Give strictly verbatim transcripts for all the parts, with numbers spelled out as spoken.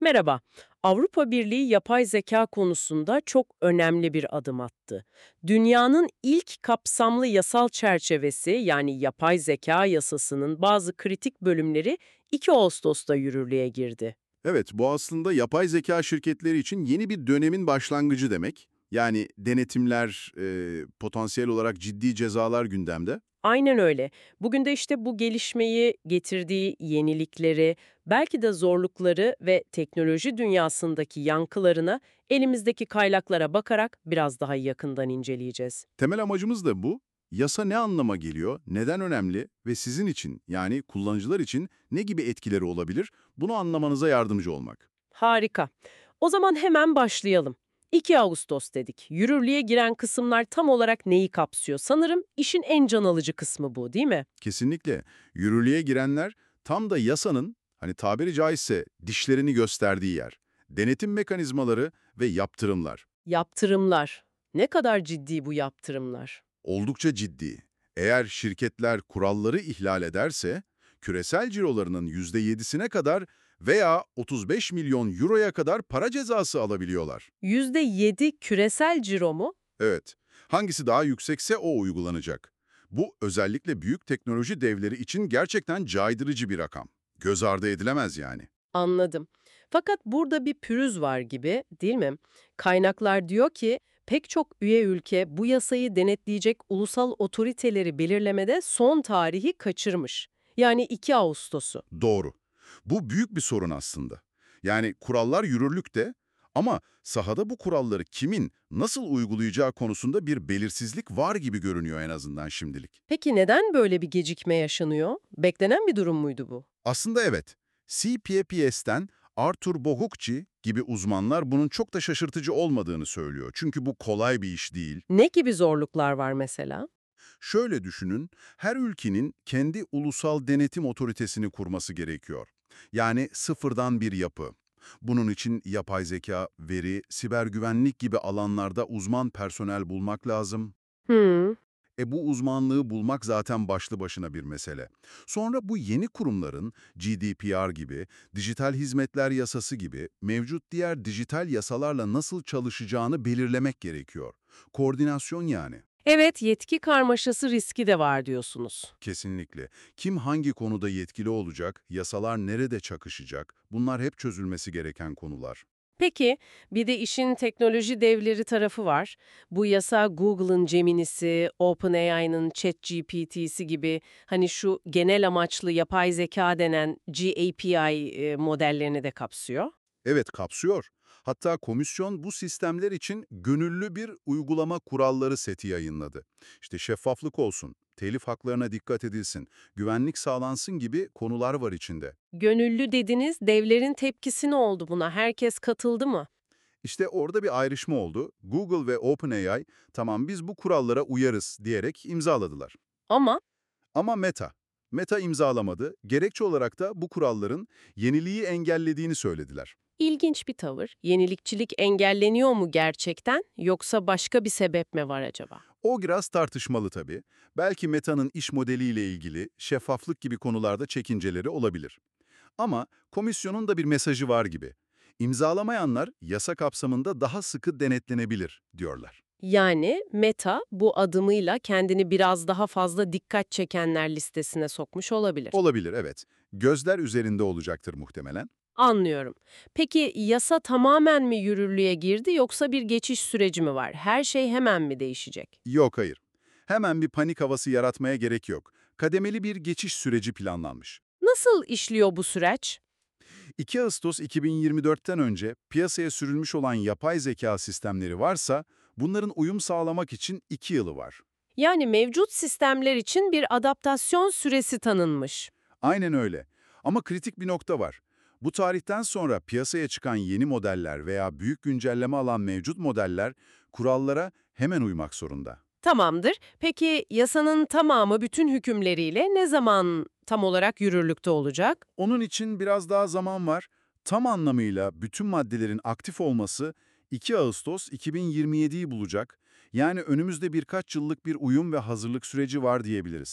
Merhaba. Avrupa Birliği yapay zeka konusunda çok önemli bir adım attı. Dünyanın ilk kapsamlı yasal çerçevesi yani yapay zeka yasasının bazı kritik bölümleri iki Ağustos'ta yürürlüğe girdi. Evet, bu aslında yapay zeka şirketleri için yeni bir dönemin başlangıcı demek. Yani denetimler, e, potansiyel olarak ciddi cezalar gündemde. Aynen öyle. Bugün de işte bu gelişmeyi getirdiği yenilikleri, belki de zorlukları ve teknoloji dünyasındaki yankılarına elimizdeki kaynaklara bakarak biraz daha yakından inceleyeceğiz. Temel amacımız da bu. Yasa ne anlama geliyor, neden önemli ve sizin için yani kullanıcılar için ne gibi etkileri olabilir bunu anlamanıza yardımcı olmak. Harika. O zaman hemen başlayalım. iki Ağustos dedik. Yürürlüğe giren kısımlar tam olarak neyi kapsıyor? Sanırım işin en can alıcı kısmı bu, değil mi? Kesinlikle yürürlüğe girenler tam da yasanın hani tabiri caizse dişlerini gösterdiği yer. Denetim mekanizmaları ve yaptırımlar. Yaptırımlar. Ne kadar ciddi bu yaptırımlar? Oldukça ciddi. Eğer şirketler kuralları ihlal ederse, küresel cirolarının yüzde yedisine kadar veya otuz beş milyon euroya kadar para cezası alabiliyorlar. yüzde yedi küresel ciro mu? Evet, hangisi daha yüksekse o uygulanacak. Bu özellikle büyük teknoloji devleri için gerçekten caydırıcı bir rakam. Göz ardı edilemez yani. Anladım. Fakat burada bir pürüz var gibi, değil mi? Kaynaklar diyor ki pek çok üye ülke bu yasayı denetleyecek ulusal otoriteleri belirlemede son tarihi kaçırmış. Yani iki Ağustos'u. Doğru. Bu büyük bir sorun aslında. Yani kurallar yürürlükte ama sahada bu kuralları kimin, nasıl uygulayacağı konusunda bir belirsizlik var gibi görünüyor en azından şimdilik. Peki neden böyle bir gecikme yaşanıyor? Beklenen bir durum muydu bu? Aslında evet, C P P S'ten Arthur Bohukci gibi uzmanlar bunun çok da şaşırtıcı olmadığını söylüyor. Çünkü bu kolay bir iş değil. Ne gibi zorluklar var mesela? Şöyle düşünün, her ülkenin kendi ulusal denetim otoritesini kurması gerekiyor. Yani sıfırdan bir yapı. Bunun için yapay zeka, veri, siber güvenlik gibi alanlarda uzman personel bulmak lazım. Hmm. E bu uzmanlığı bulmak zaten başlı başına bir mesele. Sonra bu yeni kurumların G D P R gibi, dijital hizmetler yasası gibi mevcut diğer dijital yasalarla nasıl çalışacağını belirlemek gerekiyor. Koordinasyon yani. Evet, yetki karmaşası riski de var diyorsunuz. Kesinlikle. Kim hangi konuda yetkili olacak, yasalar nerede çakışacak, bunlar hep çözülmesi gereken konular. Peki, bir de işin teknoloji devleri tarafı var. Bu yasa Google'ın Gemini'si, OpenAI'nın ChatGPT'si gibi hani şu genel amaçlı yapay zeka denen G A P I e, modellerini de kapsıyor. Evet, kapsıyor. Hatta komisyon bu sistemler için gönüllü bir uygulama kuralları seti yayınladı. İşte şeffaflık olsun, telif haklarına dikkat edilsin, güvenlik sağlansın gibi konular var içinde. Gönüllü dediniz, devlerin tepkisi ne oldu buna? Herkes katıldı mı? İşte orada bir ayrışma oldu. Google ve OpenAI, tamam biz bu kurallara uyarız diyerek imzaladılar. Ama Ama Meta, Meta imzalamadı. Gerekçe olarak da bu kuralların yeniliği engellediğini söylediler. ilginç bir tavır. Yenilikçilik engelleniyor mu gerçekten yoksa başka bir sebep mi var acaba? O biraz tartışmalı tabii. Belki Meta'nın iş modeliyle ilgili şeffaflık gibi konularda çekinceleri olabilir. Ama komisyonun da bir mesajı var gibi. İmzalamayanlar yasa kapsamında daha sıkı denetlenebilir diyorlar. Yani Meta bu adımıyla kendini biraz daha fazla dikkat çekenler listesine sokmuş olabilir. Olabilir, evet. Gözler üzerinde olacaktır muhtemelen. Anlıyorum. Peki yasa tamamen mi yürürlüğe girdi yoksa bir geçiş süreci mi var? Her şey hemen mi değişecek? Yok, hayır. Hemen bir panik havası yaratmaya gerek yok. Kademeli bir geçiş süreci planlanmış. Nasıl işliyor bu süreç? iki Ağustos iki bin yirmi dört'ten önce piyasaya sürülmüş olan yapay zeka sistemleri varsa, bunların uyum sağlamak için iki yılı var. Yani mevcut sistemler için bir adaptasyon süresi tanınmış. Aynen öyle. Ama kritik bir nokta var. Bu tarihten sonra piyasaya çıkan yeni modeller veya büyük güncelleme alan mevcut modeller kurallara hemen uymak zorunda. Tamamdır. Peki yasanın tamamı bütün hükümleriyle ne zaman tam olarak yürürlükte olacak? Onun için biraz daha zaman var. Tam anlamıyla bütün maddelerin aktif olması iki Ağustos iki bin yirmi yedi'yi bulacak. Yani önümüzde birkaç yıllık bir uyum ve hazırlık süreci var diyebiliriz.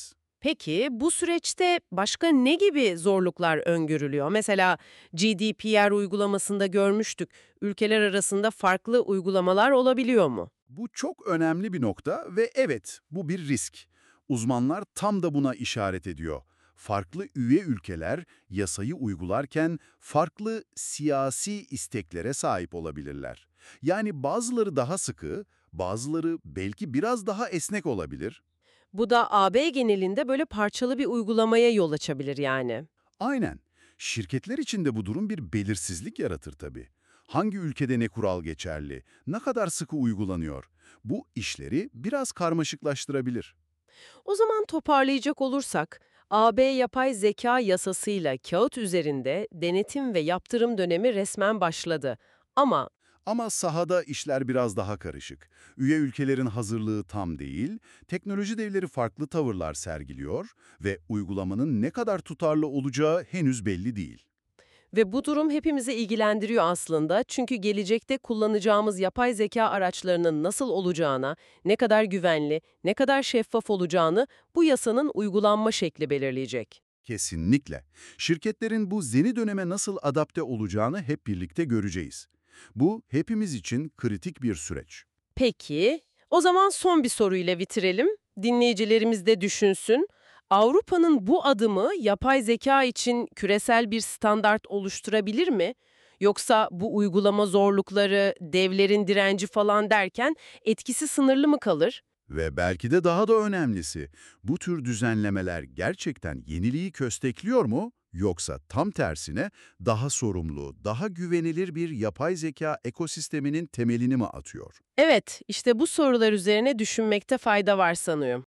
Peki bu süreçte başka ne gibi zorluklar öngörülüyor? Mesela G D P R uygulamasında görmüştük. Ülkeler arasında farklı uygulamalar olabiliyor mu? Bu çok önemli bir nokta ve evet, bu bir risk. Uzmanlar tam da buna işaret ediyor. Farklı üye ülkeler yasayı uygularken farklı siyasi isteklere sahip olabilirler. Yani bazıları daha sıkı, bazıları belki biraz daha esnek olabilir. Bu da A B genelinde böyle parçalı bir uygulamaya yol açabilir yani. Aynen. Şirketler için de bu durum bir belirsizlik yaratır tabii. Hangi ülkede ne kural geçerli, ne kadar sıkı uygulanıyor? Bu işleri biraz karmaşıklaştırabilir. O zaman toparlayacak olursak, A B yapay zeka yasasıyla kağıt üzerinde denetim ve yaptırım dönemi resmen başladı. Ama Ama sahada işler biraz daha karışık. Üye ülkelerin hazırlığı tam değil, teknoloji devleri farklı tavırlar sergiliyor ve uygulamanın ne kadar tutarlı olacağı henüz belli değil. ve bu durum hepimizi ilgilendiriyor aslında. Çünkü gelecekte kullanacağımız yapay zeka araçlarının nasıl olacağına, ne kadar güvenli, ne kadar şeffaf olacağını bu yasanın uygulanma şekli belirleyecek. Kesinlikle. Şirketlerin bu yeni döneme nasıl adapte olacağını hep birlikte göreceğiz. Bu hepimiz için kritik bir süreç. Peki, o zaman son bir soruyla bitirelim. Dinleyicilerimiz de düşünsün. Avrupa'nın bu adımı yapay zeka için küresel bir standart oluşturabilir mi? Yoksa bu uygulama zorlukları, devlerin direnci falan derken etkisi sınırlı mı kalır? Ve belki de daha da önemlisi, bu tür düzenlemeler gerçekten yeniliği köstekliyor mu? Yoksa tam tersine daha sorumlu, daha güvenilir bir yapay zeka ekosisteminin temelini mi atıyor? Evet, işte bu sorular üzerine düşünmekte fayda var sanıyorum.